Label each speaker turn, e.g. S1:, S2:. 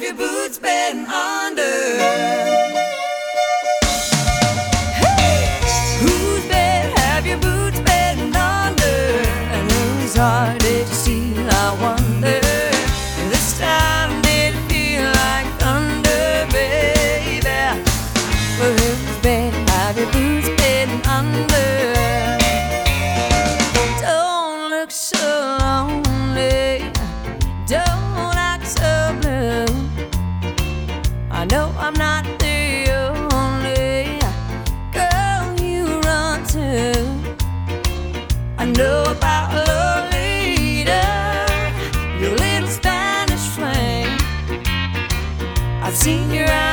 S1: have your boots been under? Whose bed have your boots been under? And whose heart did you steal, I wonder? This time did it feel like thunder, baby? Well, whose bed have your boots been under? Don't look so lonely, don't act so blue. I know I'm not the only girl you run to. I know about Lolita, your little Spanish flame. I've seen your eyes